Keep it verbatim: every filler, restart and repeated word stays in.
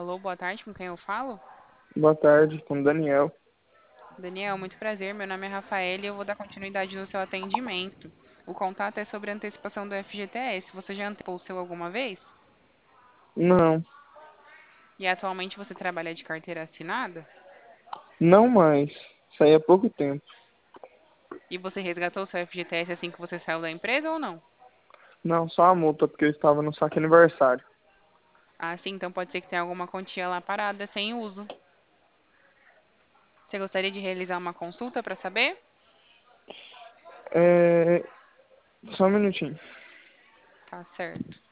Alô, boa tarde, com quem eu falo? Boa tarde, com o Daniel. Daniel, muito prazer. Meu nome é Rafaela e eu vou dar continuidade no seu atendimento. O contato é sobre a antecipação do F G T S. Você já antecipou o seu alguma vez? Não, E atualmente você trabalha de carteira assinada? não mais. Saí há pouco tempo. E você resgatou o seu F G T S assim que você saiu da empresa ou não? Não, só a multa, porque eu estava no saque aniversário. Ah, sim, então pode ser que tenha alguma quantia lá parada sem uso. Você gostaria de realizar uma consulta para saber? É... Só um minutinho. Tá certo.